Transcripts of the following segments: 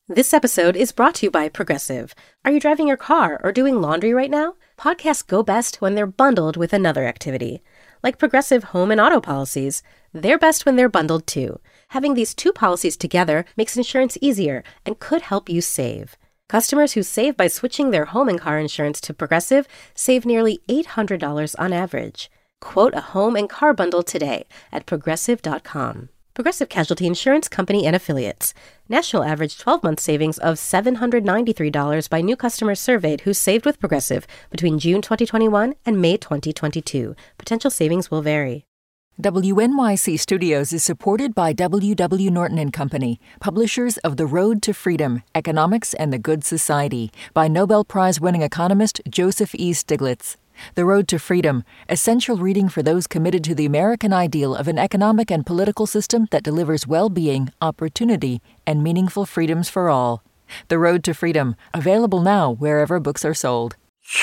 This episode is brought to you by Progressive. Are you driving your car or doing laundry right now? Podcasts go best when they're bundled with another activity. Like Progressive home and auto policies, they're best when they're bundled too. Having these two policies together makes insurance easier and could help you save. Customers who save by switching their home and car insurance to Progressive save nearly $800 on average. Quote a home and car bundle today at Progressive.com. Progressive Casualty Insurance Company and Affiliates. National average 12-month savings of $793 by new customers surveyed who saved with Progressive between June 2021 and May 2022. Potential savings will vary. WNYC Studios is supported by W.W. Norton & Company, publishers of The Road to Freedom, Economics and the Good Society, by Nobel Prize-winning economist Joseph E. Stiglitz. The Road to Freedom, essential reading for those committed to the American ideal of an economic and political system that delivers well-being, opportunity, and meaningful freedoms for all. The Road to Freedom, available now wherever books are sold.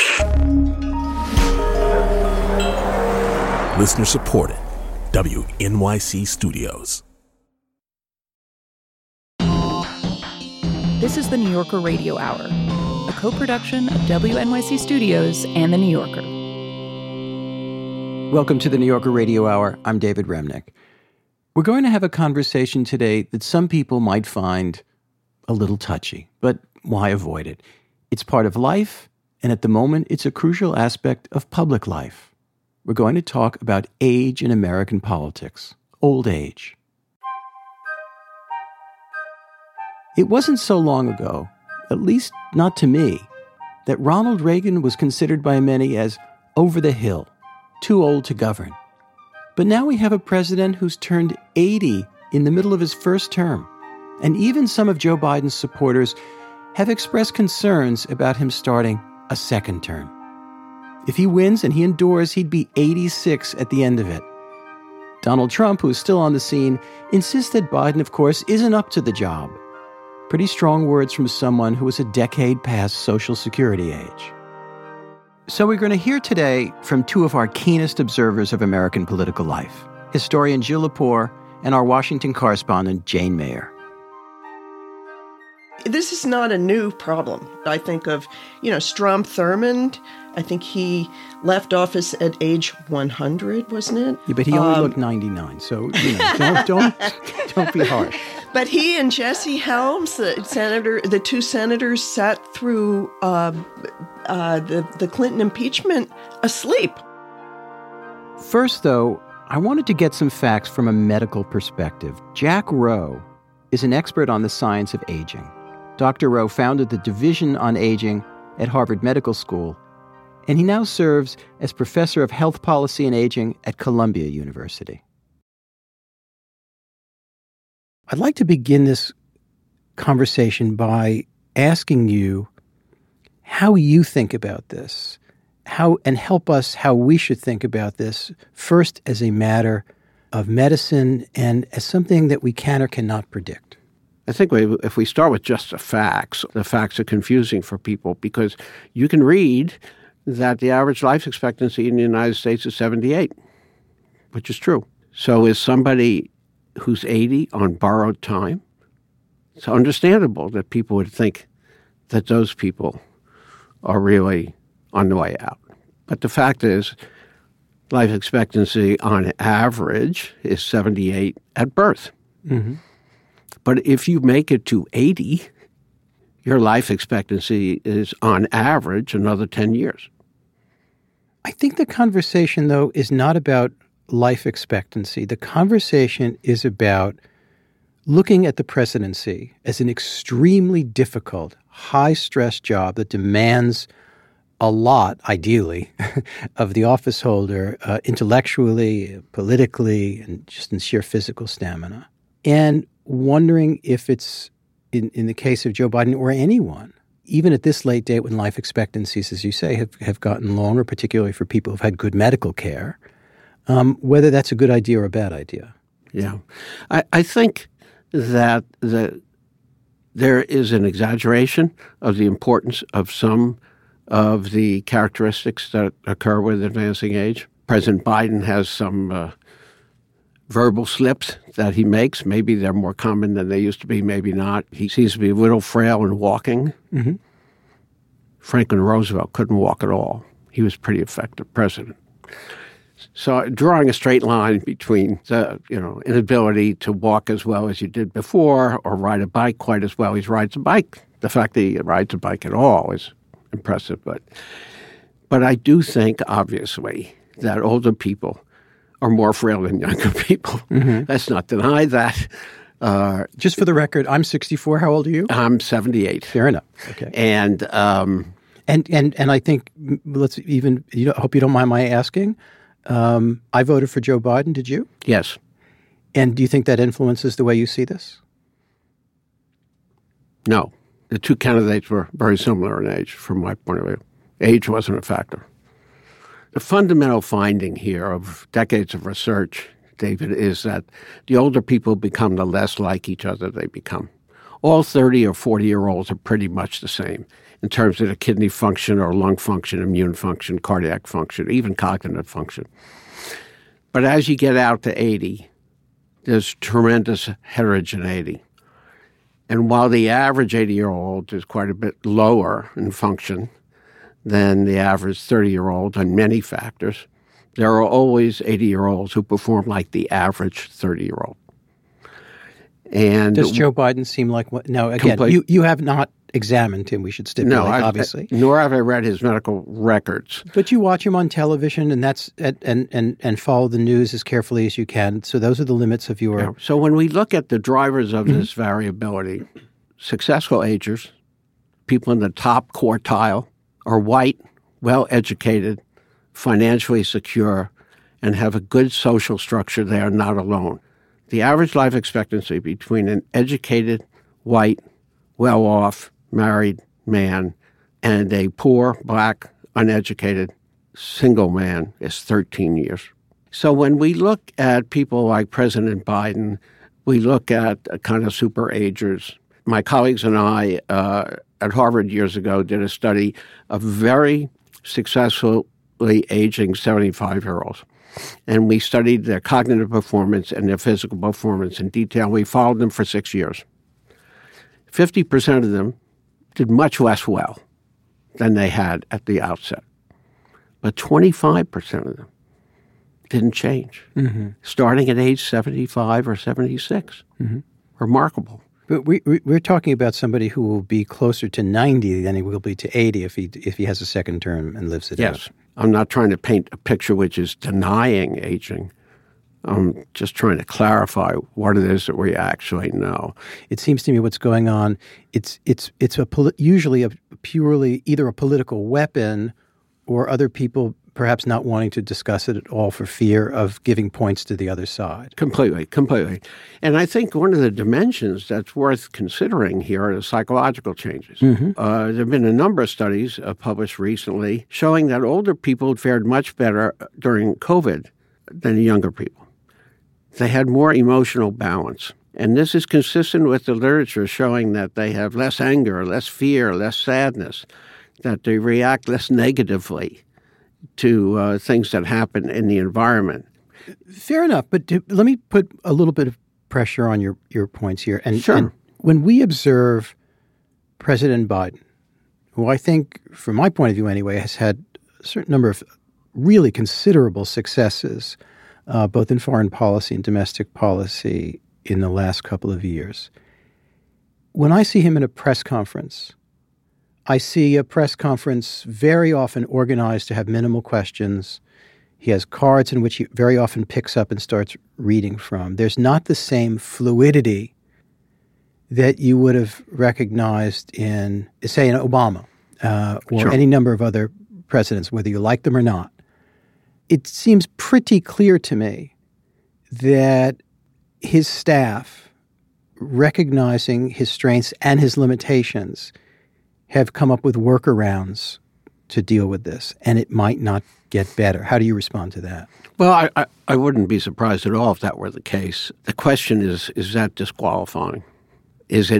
Listener supported. WNYC Studios. This is the New Yorker Radio Hour, a co-production of WNYC Studios and The New Yorker. Welcome to the New Yorker Radio Hour. I'm David Remnick. We're going to have a conversation today that some people might find a little touchy, but why avoid it? It's part of life, and at the moment, it's a crucial aspect of public life. We're going to talk about age in American politics, old age. It wasn't so long ago, at least not to me, that Ronald Reagan was considered by many as over the hill, too old to govern. But now we have a president who's turned 80 in the middle of his first term, and even some of Joe Biden's supporters have expressed concerns about him starting a second term. If he wins and he endures, he'd be 86 at the end of it. Donald Trump, who is still on the scene, insists that Biden, of course, isn't up to the job. Pretty strong words from someone who is a decade past Social Security age. So we're going to hear today from two of our keenest observers of American political life, historian Jill Lepore and our Washington correspondent Jane Mayer. This is not a new problem. I think of, Strom Thurmond. I think he left office at age 100, wasn't it? Yeah, but he only looked 99, so don't be harsh. But he and Jesse Helms, the two senators, sat through the Clinton impeachment asleep. First, though, I wanted to get some facts from a medical perspective. Jack Rowe is an expert on the science of aging. Dr. Rowe founded the Division on Aging at Harvard Medical School, and he now serves as professor of health policy and aging at Columbia University. I'd like to begin this conversation by asking you how you think about this, and help us how we should think about this, first as a matter of medicine and as something that we can or cannot predict. I think if we start with just the facts are confusing for people because you can read that the average life expectancy in the United States is 78, which is true. So is somebody who's 80 on borrowed time? It's understandable that people would think that those people are really on the way out. But the fact is, life expectancy on average is 78 at birth. Mm-hmm. But if you make it to 80, your life expectancy is on average another 10 years. I think the conversation, though, is not about life expectancy. The conversation is about looking at the presidency as an extremely difficult, high-stress job that demands a lot, ideally, of the office holder intellectually, politically, and just in sheer physical stamina. And wondering if it's, in the case of Joe Biden or anyone, even at this late date when life expectancies, as you say, have gotten longer, particularly for people who've had good medical care, whether that's a good idea or a bad idea. Yeah. I think that there is an exaggeration of the importance of some of the characteristics that occur with advancing age. President Biden has some verbal slips that he makes. Maybe they're more common than they used to be, maybe not. He seems to be a little frail in walking. Mm-hmm. Franklin Roosevelt couldn't walk at all. He was a pretty effective president. So drawing a straight line between the inability to walk as well as you did before or ride a bike quite as well as he rides a bike. The fact that he rides a bike at all is impressive. But I do think, obviously, that older people are more frail than younger people. Mm-hmm. Let's not deny that. Just for the record, I'm 64. How old are you? I'm 78. Fair enough. Okay. And I think hope you don't mind my asking. I voted for Joe Biden. Did you? Yes. And do you think that influences the way you see this? No. The two candidates were very similar in age, from my point of view. Age wasn't a factor. The fundamental finding here of decades of research, David, is that the older people become, the less like each other they become. All 30 or 40-year-olds are pretty much the same in terms of the kidney function or lung function, immune function, cardiac function, even cognitive function. But as you get out to 80, there's tremendous heterogeneity. And while the average 80-year-old is quite a bit lower in function than the average 30-year-old on many factors, there are always 80-year-olds who perform like the average 30-year-old. And does Joe Biden seem like what? Now, again, you have not examined him. We should stipulate, obviously. Nor have I read his medical records. But you watch him on television, and that's and follow the news as carefully as you can. So those are the limits of your. Yeah. So when we look at the drivers of this variability, successful agers, people in the top quartile, are white, well-educated, financially secure, and have a good social structure. They are not alone. The average life expectancy between an educated, white, well-off, married man and a poor, black, uneducated, single man is 13 years. So when we look at people like President Biden, we look at kind of super agers. My colleagues and I at Harvard years ago did a study of very successfully aging 75-year-olds. And we studied their cognitive performance and their physical performance in detail. We followed them for 6 years. 50% of them did much less well than they had at the outset. But 25% of them didn't change, starting at age 75 or 76. Mm-hmm. Remarkable. But we're talking about somebody who will be closer to 90 than he will be to 80 if he has a second term and lives it out. Yes. I'm not trying to paint a picture which is denying aging. I'm just trying to clarify what it is that we actually know. It seems to me what's going on, it's usually purely either a political weapon or other people perhaps not wanting to discuss it at all for fear of giving points to the other side. Completely. And I think one of the dimensions that's worth considering here are the psychological changes. Mm-hmm. There have been a number of studies published recently showing that older people fared much better during COVID than younger people. They had more emotional balance. And this is consistent with the literature showing that they have less anger, less fear, less sadness, that they react less negatively to things that happen in the environment. Fair enough, but let me put a little bit of pressure on your points here. And, sure. And when we observe President Biden, who I think, from my point of view anyway, has had a certain number of really considerable successes, both in foreign policy and domestic policy in the last couple of years. When I see him in a press conference, I see a press conference very often organized to have minimal questions. He has cards in which he very often picks up and starts reading from. There's not the same fluidity that you would have recognized in, say, in Obama or any number of other presidents, whether you like them or not. It seems pretty clear to me that his staff, recognizing his strengths and his limitations, have come up with workarounds to deal with this, and it might not get better. How do you respond to that? Well, I wouldn't be surprised at all if that were the case. The question is that disqualifying? Is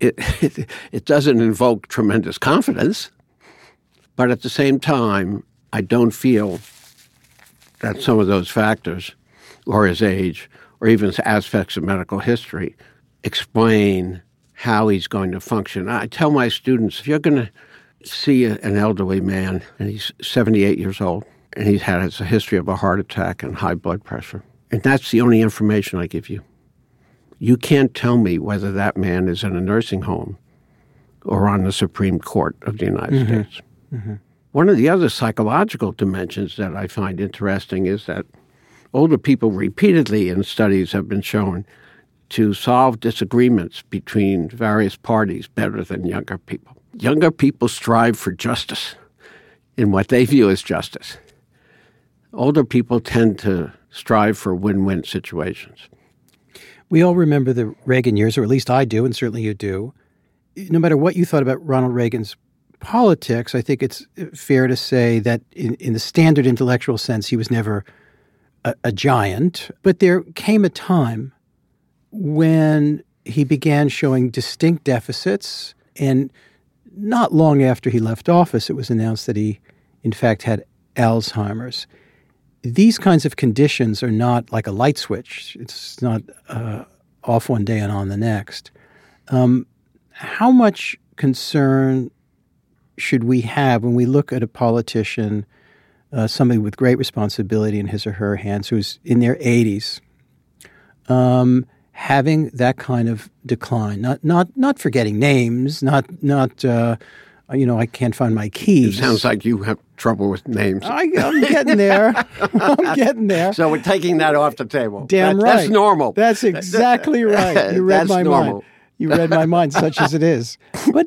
it doesn't invoke tremendous confidence, but at the same time, I don't feel that some of those factors, or his age, or even aspects of medical history, explain how he's going to function. I tell my students, if you're going to see an elderly man, and he's 78 years old, and he has a history of a heart attack and high blood pressure, and that's the only information I give you. You can't tell me whether that man is in a nursing home or on the Supreme Court of the United States. Mm-hmm. One of the other psychological dimensions that I find interesting is that older people repeatedly in studies have been shown to solve disagreements between various parties better than younger people. Younger people strive for justice in what they view as justice. Older people tend to strive for win-win situations. We all remember the Reagan years, or at least I do, and certainly you do. No matter what you thought about Ronald Reagan's politics, I think it's fair to say that in the standard intellectual sense, he was never a giant. But there came a time when he began showing distinct deficits, and not long after he left office, it was announced that he, in fact, had Alzheimer's. These kinds of conditions are not like a light switch. It's not off one day and on the next. How much concern should we have when we look at a politician, somebody with great responsibility in his or her hands, who's in their 80s, having that kind of decline? Not forgetting names, not I can't find my keys. It sounds like you have trouble with names. I'm getting there. I'm getting there. So we're taking that off the table. Damn right. That's normal. That's exactly right. You read my normal. mind. You read my mind, such as it is. But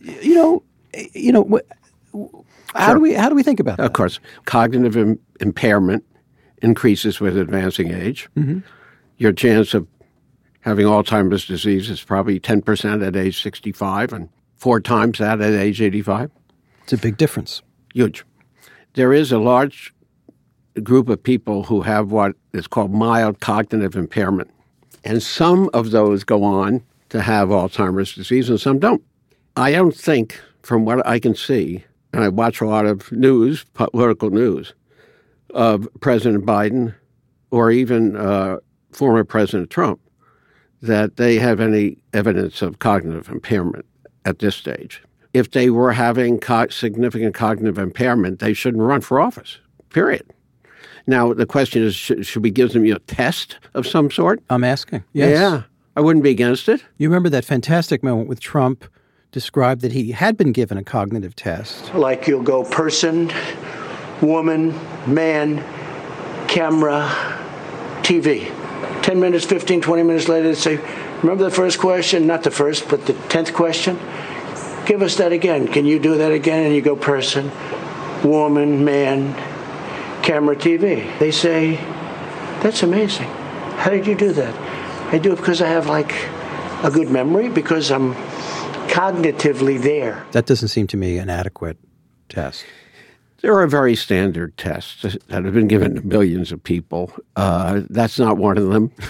how do we think about that? Of course, cognitive impairment increases with advancing age. Mm-hmm. Your chance of having Alzheimer's disease is probably 10% at age 65 and 4 times that at age 85. It's a big difference. Huge. There is a large group of people who have what is called mild cognitive impairment. And some of those go on to have Alzheimer's disease and some don't. I don't think, from what I can see, and I watch a lot of news, political news, of President Biden or even former President Trump, that they have any evidence of cognitive impairment at this stage. If they were having significant cognitive impairment, they shouldn't run for office, period. Now, the question is, should we give them a test of some sort? I'm asking. Yes. Yeah, I wouldn't be against it. You remember that fantastic moment with Trump described that he had been given a cognitive test. Like you'll go person, woman, man, camera, TV. 10 minutes, 15, 20 minutes later, they say, remember the first question? Not the first, but the 10th question? Give us that again. Can you do that again? And you go person, woman, man, camera, TV. They say, that's amazing. How did you do that? I do it because I have a good memory, because I'm cognitively there. That doesn't seem to me an adequate test. There are very standard tests that have been given to millions of people. That's not one of them.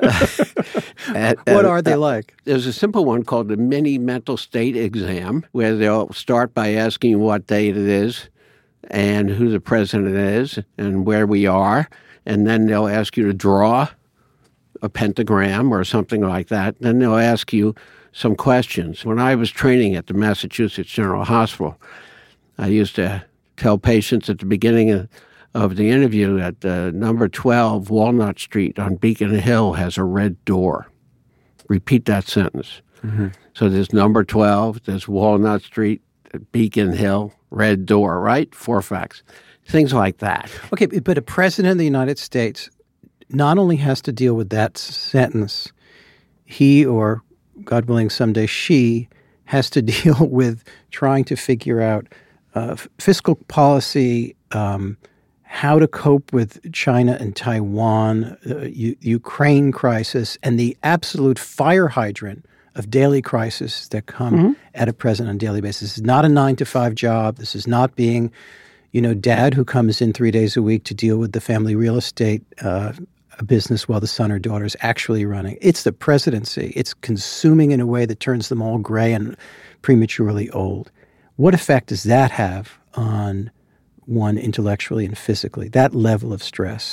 What are they like? There's a simple one called the mini mental state exam, where they'll start by asking you what date it is and who the president is and where we are. And then they'll ask you to draw a pentagram or something like that. Then they'll ask you some questions. When I was training at the Massachusetts General Hospital, I used to tell patients at the beginning of the interview that number 12 Walnut Street on Beacon Hill has a red door. Repeat that sentence. Mm-hmm. So there's number 12, there's Walnut Street, Beacon Hill, red door, right? 4 facts. Things like that. Okay, but a president of the United States not only has to deal with that sentence, he, or God willing someday she, has to deal with trying to figure out fiscal policy, how to cope with China and Taiwan, Ukraine crisis, and the absolute fire hydrant of daily crisis that come at a president on a daily basis. This is not a 9-to-5 job. This is not being, dad who comes in 3 days a week to deal with the family real estate business while the son or daughter is actually running. It's the presidency. It's consuming in a way that turns them all gray and prematurely old. What effect does that have on one intellectually and physically, that level of stress?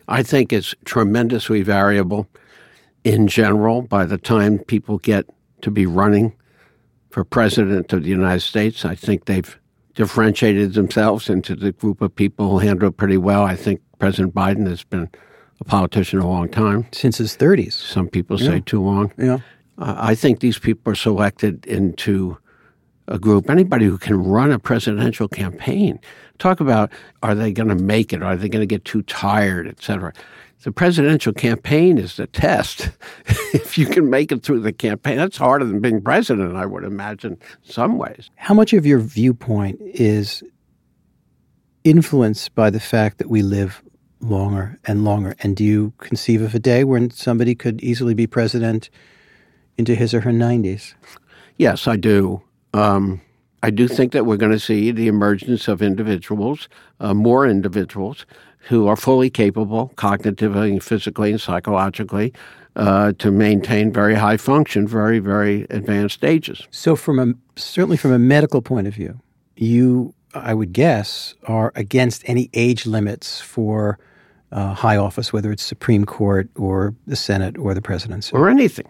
I think it's tremendously variable in general by the time people get to be running for president of the United States. I think they've differentiated themselves into the group of people who handle it pretty well. I think President Biden has been a politician a long time. Since his 30s. Some people say too long. Yeah. I think these people are selected into a group. Anybody who can run a presidential campaign. Talk about, are they going to make it? Are they going to get too tired, et cetera? The presidential campaign is the test. If you can make it through the campaign, that's harder than being president, I would imagine, in some ways. How much of your viewpoint is influenced by the fact that we live longer and longer? And do you conceive of a day when somebody could easily be president into his or her 90s? Yes, I do. I do think that we're going to see the emergence of individuals, more individuals, who are fully capable, cognitively, physically, and psychologically, to maintain very high function, very, very advanced stages. So certainly from a medical point of view, you, I would guess, are against any age limits for high office, whether it's Supreme Court or the Senate or the presidency. Or anything.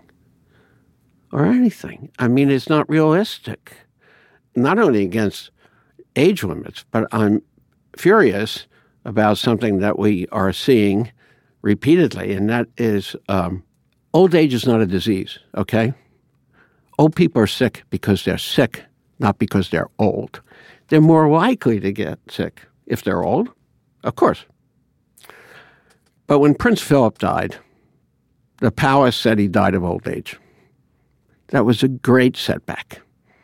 I mean, it's not realistic. Not only against age limits, but I'm furious about something that we are seeing repeatedly, and that is old age is not a disease, okay? Old people are sick because they're sick, not because they're old. They're more likely to get sick if they're old, of course. But when Prince Philip died, the palace said he died of old age. That was a great setback.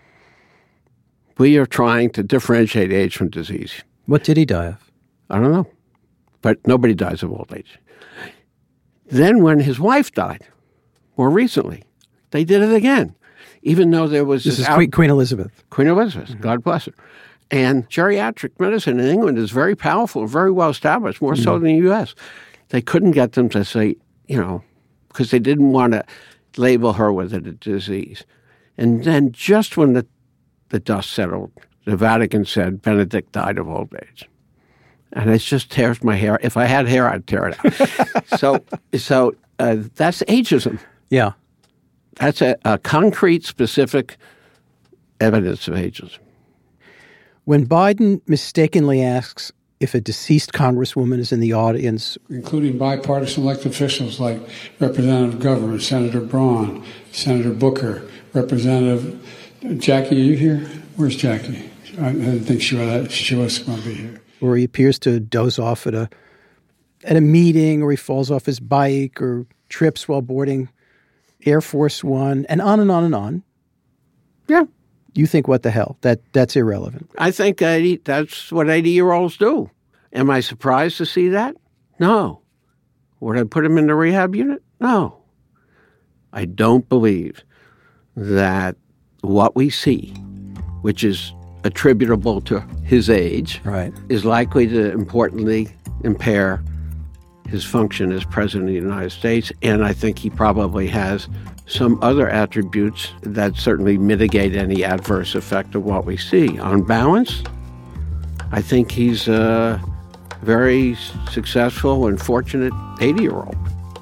We are trying to differentiate age from disease. What did he die of? I don't know. But nobody dies of old age. Then when his wife died, more recently, they did it again. Even though there was this is Queen Elizabeth. Queen Elizabeth, God bless her. And geriatric medicine in England is very powerful, very well established, more so than the U.S. They couldn't get them to say, because they didn't want to label her with a disease. And then just when the dust settled, the Vatican said Benedict died of old age. And it just tears my hair. If I had hair, I'd tear it out. So that's ageism. Yeah. That's a concrete, specific evidence of ageism. When Biden mistakenly asks if a deceased congresswoman is in the audience, including bipartisan elected officials like Representative Governor, Senator Braun, Senator Booker, Representative Jackie, are you here? Where's Jackie? I didn't think she was going to be here. Or he appears to doze off at a meeting, or he falls off his bike, or trips while boarding Air Force One, and on and on and on. Yeah. You think, what the hell? That's irrelevant. I think that's what 80-year-olds do. Am I surprised to see that? No. Would I put him in the rehab unit? No. I don't believe that what we see, which is attributable to his age, right, is likely to importantly impair his function as president of the United States. And I think he probably has some other attributes that certainly mitigate any adverse effect of what we see. On balance, I think he's a very successful and fortunate 80-year-old.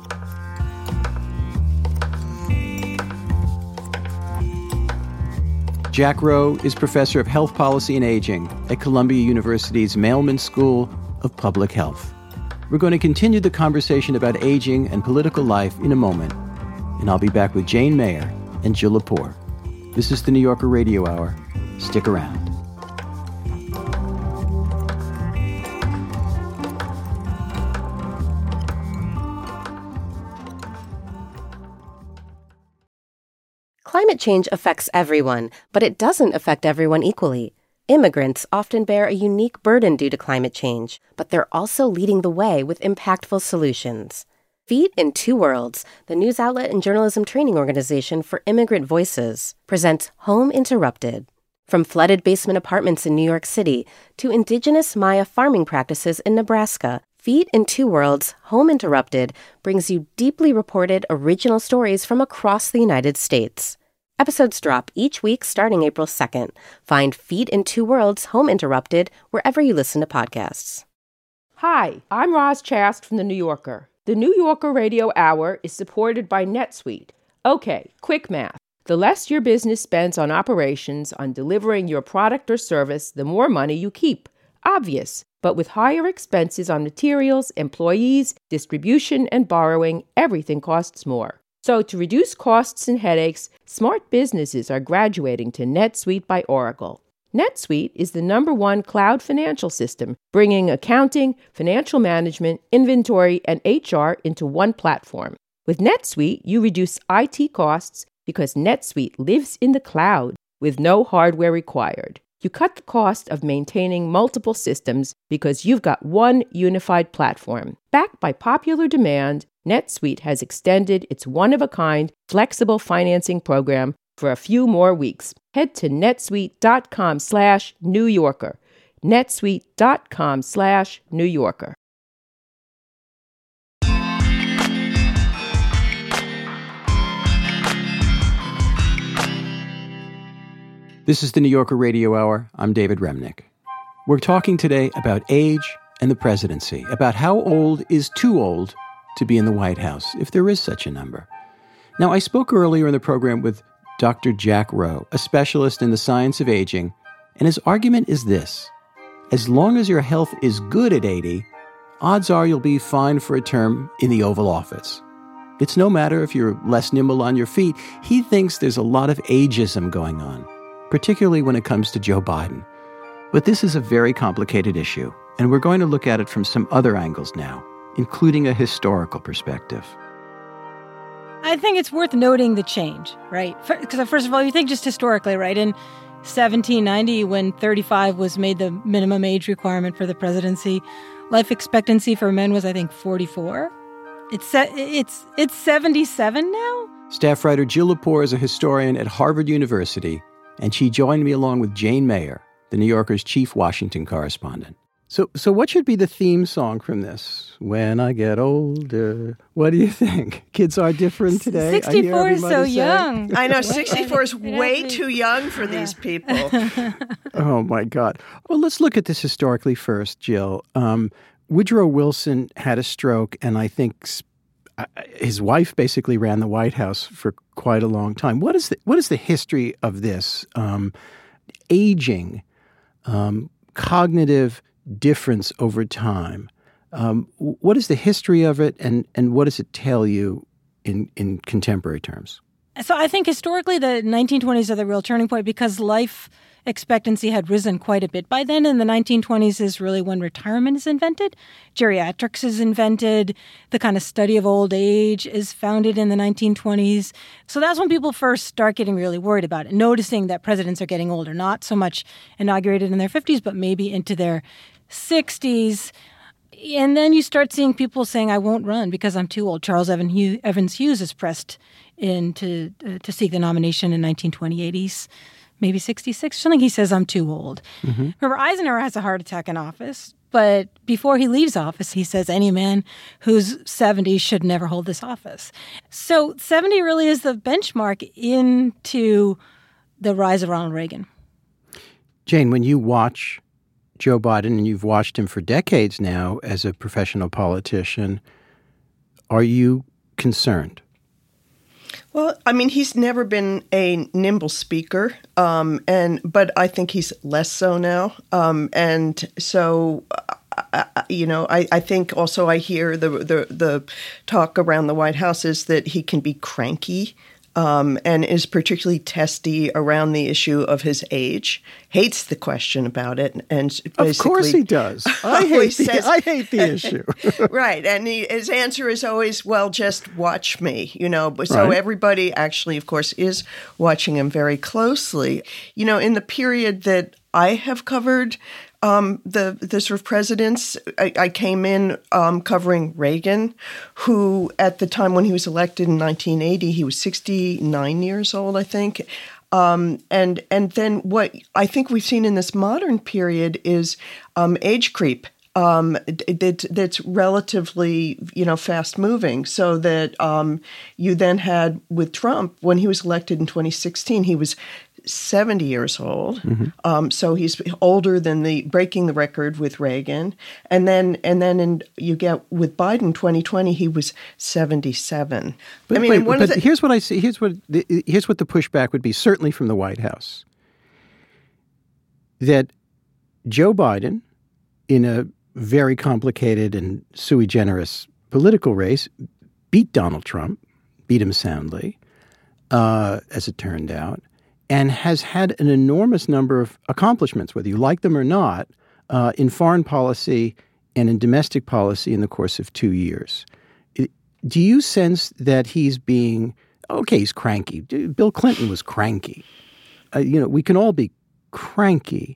Jack Rowe is professor of health policy and aging at Columbia University's Mailman School of Public Health. We're going to continue the conversation about aging and political life in a moment, and I'll be back with Jane Mayer and Jill Lepore. This is the New Yorker Radio Hour. Stick around. Climate change affects everyone, but it doesn't affect everyone equally. Immigrants often bear a unique burden due to climate change, but they're also leading the way with impactful solutions. Feet in Two Worlds, the news outlet and journalism training organization for immigrant voices, presents Home Interrupted. From flooded basement apartments in New York City to indigenous Maya farming practices in Nebraska, Feet in Two Worlds, Home Interrupted brings you deeply reported original stories from across the United States. Episodes drop each week starting April 2nd. Find Feet in Two Worlds, Home Interrupted wherever you listen to podcasts. Hi, I'm Roz Chast from The New Yorker. The New Yorker Radio Hour is supported by NetSuite. Okay, quick math. The less your business spends on operations, on delivering your product or service, the more money you keep. Obvious. But with higher expenses on materials, employees, distribution, and borrowing, everything costs more. So to reduce costs and headaches, smart businesses are graduating to NetSuite by Oracle. NetSuite is the #1 cloud financial system, bringing accounting, financial management, inventory, and HR into one platform. With NetSuite, you reduce IT costs because NetSuite lives in the cloud with no hardware required. You cut the cost of maintaining multiple systems because you've got one unified platform. Backed by popular demand, NetSuite has extended its one-of-a-kind flexible financing program for a few more weeks. Head to netsuite.com/New Yorker. netsuite.com/New Yorker. This is the New Yorker Radio Hour. I'm David Remnick. We're talking today about age and the presidency, about how old is too old to be in the White House, if there is such a number. Now, I spoke earlier in the program with Dr. Jack Rowe, a specialist in the science of aging, and his argument is this: as long as your health is good at 80, odds are you'll be fine for a term in the Oval Office. It's no matter if you're less nimble on your feet. He thinks there's a lot of ageism going on, particularly when it comes to Joe Biden. But this is a very complicated issue, and we're going to look at it from some other angles now, including a historical perspective. I think it's worth noting the change, right? Because first of all, you think just historically, right? In 1790, when 35 was made the minimum age requirement for the presidency, life expectancy for men was, I think, 44. It's 77 now? Staff writer Jill Lepore is a historian at Harvard University, and she joined me along with Jane Mayer, the New Yorker's chief Washington correspondent. So what should be the theme song from this? When I get older. What do you think? Kids are different today. 64 is so young. I know, 64 is way too young for these people. Oh, my God. Well, let's look at this historically first, Jill. Woodrow Wilson had a stroke, and I think his wife basically ran the White House for quite a long time. What is the history of this? Aging, cognitive difference over time. What is the history of it, and what does it tell you in contemporary terms? So I think historically the 1920s are the real turning point because life expectancy had risen quite a bit by then. In the 1920s is really when retirement is invented. Geriatrics is invented. The kind of study of old age is founded in the 1920s. So that's when people first start getting really worried about it, noticing that presidents are getting older, not so much inaugurated in their 50s, but maybe into their 60s. And then you start seeing people saying, I won't run because I'm too old. Charles Evans Hughes is pressed in to seek the nomination in 1928. He's maybe 66 or something. He says, I'm too old. Mm-hmm. Remember, Eisenhower has a heart attack in office, but before he leaves office, he says any man who's 70 should never hold this office. So 70 really is the benchmark into the rise of Ronald Reagan. Jane, when you watch Joe Biden, and you've watched him for decades now as a professional politician, are you concerned? Well, I mean, he's never been a nimble speaker, but I think he's less so now. And so, I think also I hear the talk around the White House is that he can be cranky. And is particularly testy around the issue of his age, hates the question about it. And basically, of course he does. I hate the issue. Right. And his answer is always, well, just watch me, So right. Everybody actually, of course, is watching him very closely. In the period that I have covered the sort of presidents, I came in covering Reagan, who at the time when he was elected in 1980, he was 69 years old, I think. And then what I think we've seen in this modern period is age creep. That's relatively, fast moving. So that you then had with Trump, when he was elected in 2016, he was 70 years old. So he's older than breaking the record with Reagan. And then you get with Biden 2020, he was 77. But here's what I see. Here's what the pushback would be, certainly from the White House, that Joe Biden, in a very complicated and sui generis political race, beat Donald Trump, beat him soundly, as it turned out, and has had an enormous number of accomplishments, whether you like them or not, in foreign policy and in domestic policy in the course of 2 years. Do you sense that he's cranky. Bill Clinton was cranky. We can all be cranky.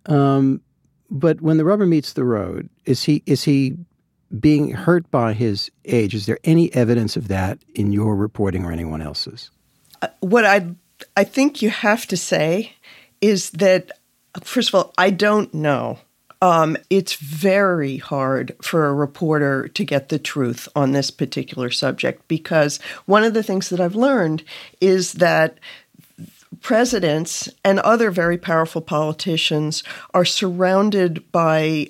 But when the rubber meets the road, is he being hurt by his age? Is there any evidence of that in your reporting or anyone else's? What I think you have to say is that, first of all, I don't know. It's very hard for a reporter to get the truth on this particular subject, because one of the things that I've learned is that presidents and other very powerful politicians are surrounded by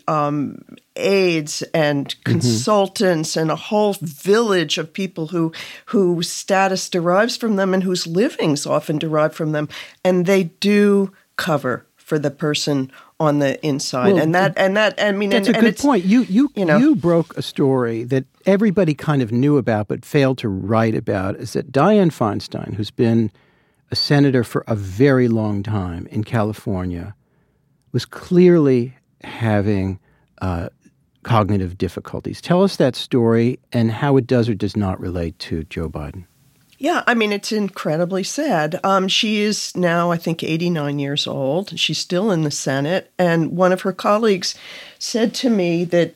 aides and consultants and a whole village of people whose status derives from them and whose livings often derive from them, and they do cover for the person on the inside. Well, that's a good point. You broke a story that everybody kind of knew about but failed to write about, is that Dianne Feinstein, who's been a senator for a very long time in California, was clearly having cognitive difficulties. Tell us that story and how it does or does not relate to Joe Biden. Yeah, it's incredibly sad. She is now, I think, 89 years old. She's still in the Senate. And one of her colleagues said to me that,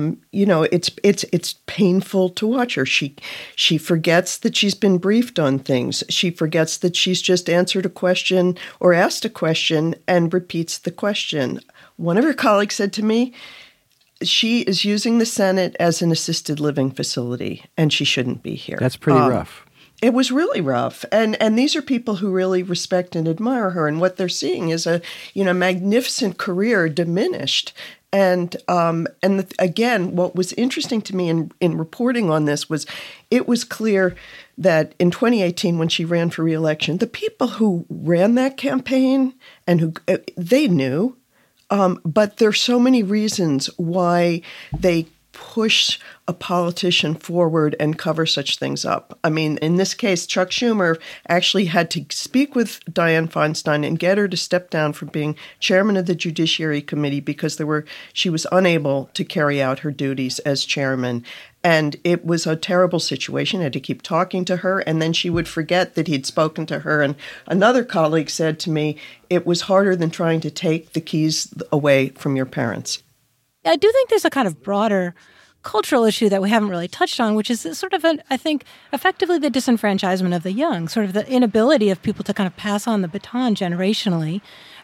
it's painful to watch her. She forgets that she's been briefed on things. She forgets that she's just answered a question or asked a question and repeats the question. One of her colleagues said to me, she is using the Senate as an assisted living facility, and she shouldn't be here. That's pretty rough. It was really rough. And these are people who really respect and admire her. And what they're seeing is a magnificent career diminished. And again, what was interesting to me in reporting on this was it was clear that in 2018, when she ran for re-election, the people who ran that campaign and who they knew, but there's so many reasons why they push a politician forward and cover such things up. In this case, Chuck Schumer actually had to speak with Dianne Feinstein and get her to step down from being chairman of the Judiciary Committee because she was unable to carry out her duties as chairman. And it was a terrible situation. I had to keep talking to her, and then she would forget that he'd spoken to her. And another colleague said to me, it was harder than trying to take the keys away from your parents. I do think there's a kind of broader cultural issue that we haven't really touched on, which is sort of, I think, effectively the disenfranchisement of the young, sort of the inability of people to kind of pass on the baton generationally.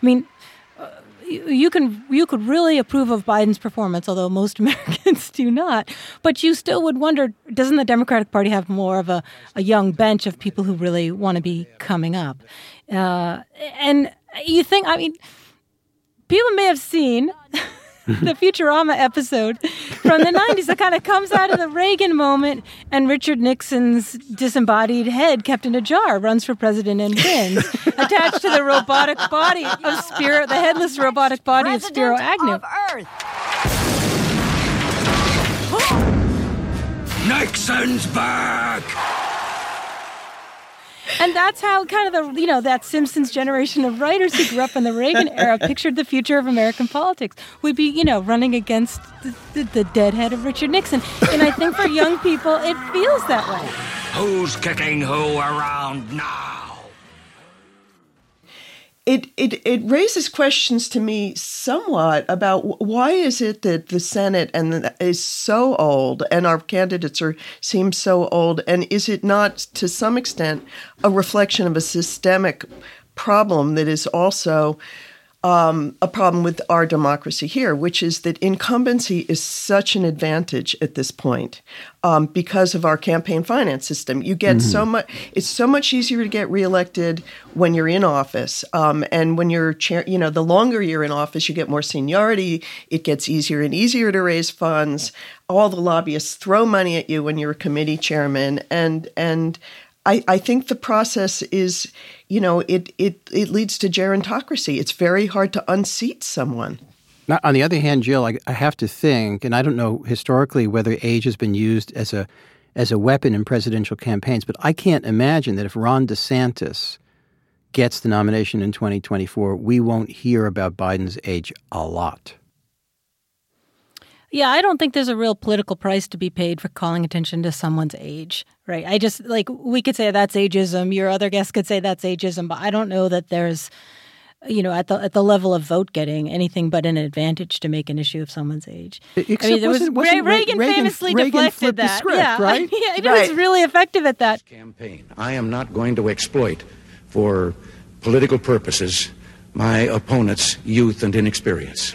You could really approve of Biden's performance, although most Americans do not. But you still would wonder, doesn't the Democratic Party have more of a young bench of people who really want to be coming up? And you think, people may have seen the Futurama episode from the 90s that kind of comes out of the Reagan moment, and Richard Nixon's disembodied head kept in a jar runs for president and wins, attached to the robotic body of the headless robotic body president of Spiro Agnew. Of Earth. Nixon's back! And that's how kind of that Simpsons generation of writers who grew up in the Reagan era pictured the future of American politics. We'd be, running against the deadhead of Richard Nixon. And I think for young people, it feels that way. Who's kicking who around now? It raises questions to me somewhat about why is it that the Senate is so old and our candidates seem so old, and is it not to some extent a reflection of a systemic problem that is also a problem with our democracy here, which is that incumbency is such an advantage at this point because of our campaign finance system. You get so much; it's so much easier to get reelected when you're in office, and when you're the longer you're in office, you get more seniority. It gets easier and easier to raise funds. All the lobbyists throw money at you when you're a committee chairman, and I think the process is, it leads to gerontocracy. It's very hard to unseat someone. Now, on the other hand, Jill, I have to think, and I don't know historically whether age has been used as a weapon in presidential campaigns, but I can't imagine that if Ron DeSantis gets the nomination in 2024, we won't hear about Biden's age a lot. Yeah, I don't think there's a real political price to be paid for calling attention to someone's age, right? I just, we could say that's ageism. Your other guests could say that's ageism, but I don't know that there's, at the level of vote getting, anything but an advantage to make an issue of someone's age. Reagan famously deflected that. Script, right? Yeah, he was really effective at that. Campaign. I am not going to exploit for political purposes my opponent's youth and inexperience.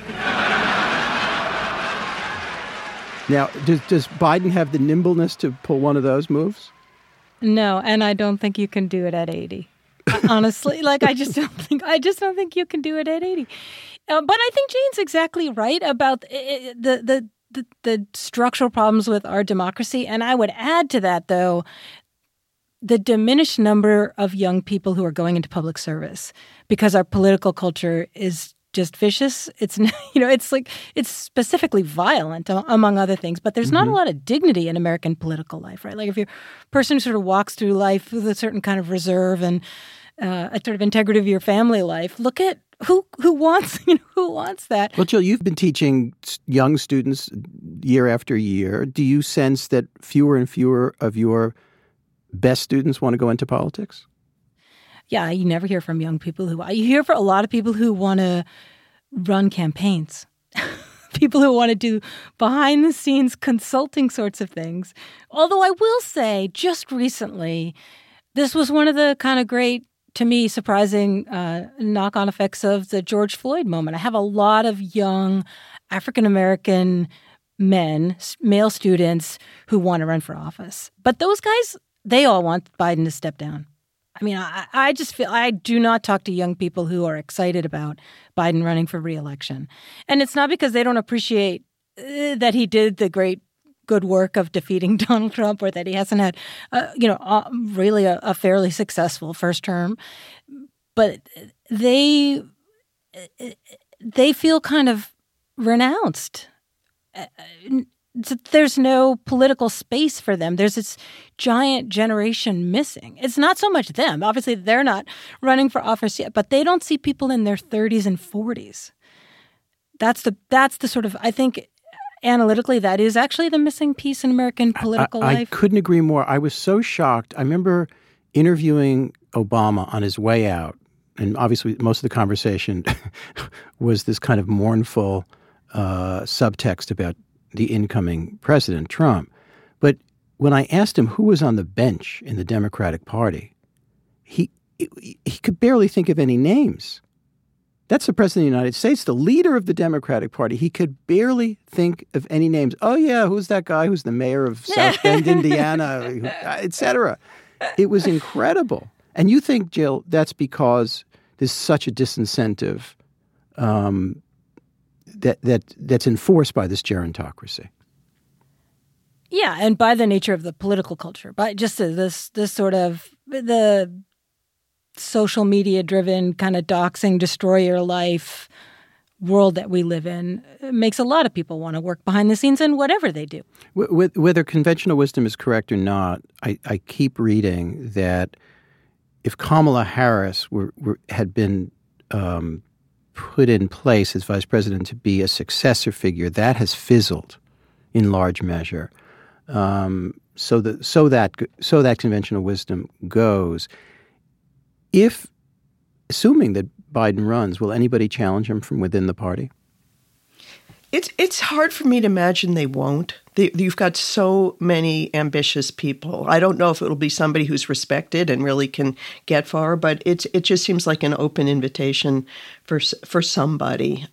Now, does Biden have the nimbleness to pull one of those moves? No, and I don't think you can do it at 80. Honestly, I just don't think you can do it at 80. But I think Jane's exactly right about the structural problems with our democracy. And I would add to that, though, the diminished number of young people who are going into public service because our political culture is just vicious. It's it's specifically violent, among other things. But there's not a lot of dignity in American political life, right? Like if you're a person who sort of walks through life with a certain kind of reserve and a sort of integrity of your family life, look at who wants that. Well, Jill, you've been teaching young students year after year. Do you sense that fewer and fewer of your best students want to go into politics? Yeah, you never hear from young people you hear for a lot of people who want to run campaigns, people who want to do behind the scenes consulting sorts of things. Although I will say just recently, this was one of the kind of great, to me, surprising knock-on effects of the George Floyd moment. I have a lot of young African-American men, male students who want to run for office. But those guys, they all want Biden to step down. I mean, I just feel I do not talk to young people who are excited about Biden running for re-election. And it's not because they don't appreciate that he did the great good work of defeating Donald Trump or that he hasn't had, really a fairly successful first term. But they feel kind of renounced. There's no political space for them. There's this giant generation missing. It's not so much them. Obviously, they're not running for office yet, but they don't see people in their 30s and 40s. That's the sort of, I think, analytically, that is actually the missing piece in American political life. I couldn't agree more. I was so shocked. I remember interviewing Obama on his way out, and obviously most of the conversation was this kind of mournful subtext about the incoming President, Trump. But when I asked him who was on the bench in the Democratic Party, he could barely think of any names. That's the President of the United States, the leader of the Democratic Party. He could barely think of any names. Oh, yeah, who's that guy who's the mayor of South Bend, Indiana, et cetera. It was incredible. And you think, Jill, that's because there's such a disincentive that's enforced by this gerontocracy. Yeah, and by the nature of the political culture, by just this sort of the social media driven kind of doxing, destroy your life world that we live in, it makes a lot of people want to work behind the scenes in whatever they do. Whether conventional wisdom is correct or not, I keep reading that if Kamala Harris had been put in place as vice president to be a successor figure, that has fizzled in large measure. So that conventional wisdom goes. Assuming that Biden runs, will anybody challenge him from within the party? It's hard for me to imagine they won't. You've got so many ambitious people. I don't know if it'll be somebody who's respected and really can get far, but it just seems like an open invitation for somebody.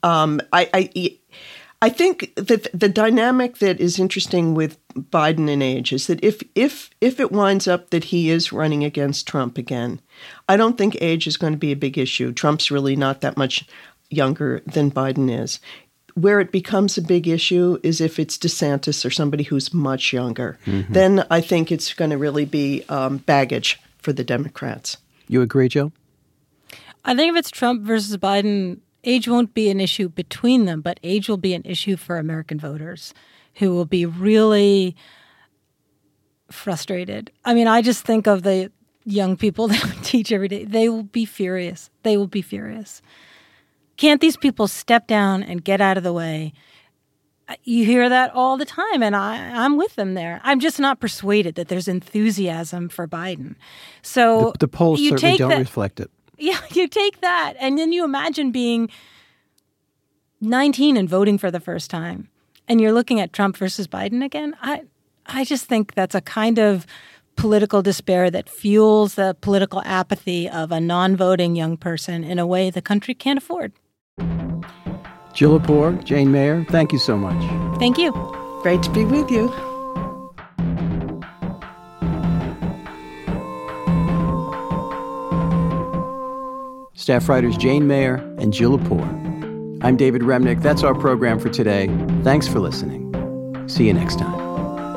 I think that the dynamic that is interesting with Biden and age is that if it winds up that he is running against Trump again, I don't think age is going to be a big issue. Trump's really not that much younger than Biden is. Where it becomes a big issue is if it's DeSantis or somebody who's much younger. Mm-hmm. Then I think it's going to really be baggage for the Democrats. You agree, Joe? I think if it's Trump versus Biden, age won't be an issue between them, but age will be an issue for American voters who will be really frustrated. I mean, I just think of the young people that I teach every day. They will be furious. They will be furious. Can't these people step down and get out of the way? You hear that all the time, and I'm with them there. I'm just not persuaded that there's enthusiasm for Biden. So the polls certainly don't reflect it. Yeah, you take that, and then you imagine being 19 and voting for the first time, and you're looking at Trump versus Biden again. I just think that's a kind of political despair that fuels the political apathy of a non-voting young person in a way the country can't afford. Jill Lepore, Jane Mayer, thank you so much. Thank you. Great to be with you. Staff writers Jane Mayer and Jill Lepore. I'm David Remnick. That's our program for today. Thanks for listening. See you next time.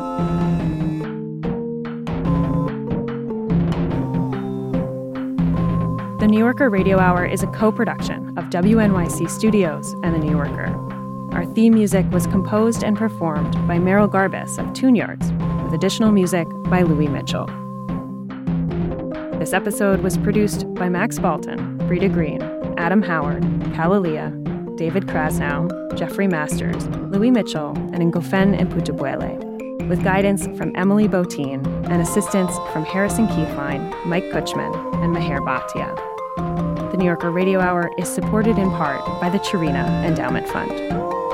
The New Yorker Radio Hour is a co-production of WNYC Studios and The New Yorker. Our theme music was composed and performed by Merrill Garbus of Tune Yards, with additional music by Louis Mitchell. This episode was produced by Max Balton, Brita Green, Adam Howard, Kalalia, David Krasnow, Jeffrey Masters, Louis Mitchell, and Ngofen Mputubuele, with guidance from Emily Botine and assistance from Harrison Keithline, Mike Kutchman, and Meher Bhatia. The New Yorker Radio Hour is supported in part by the Chirina Endowment Fund.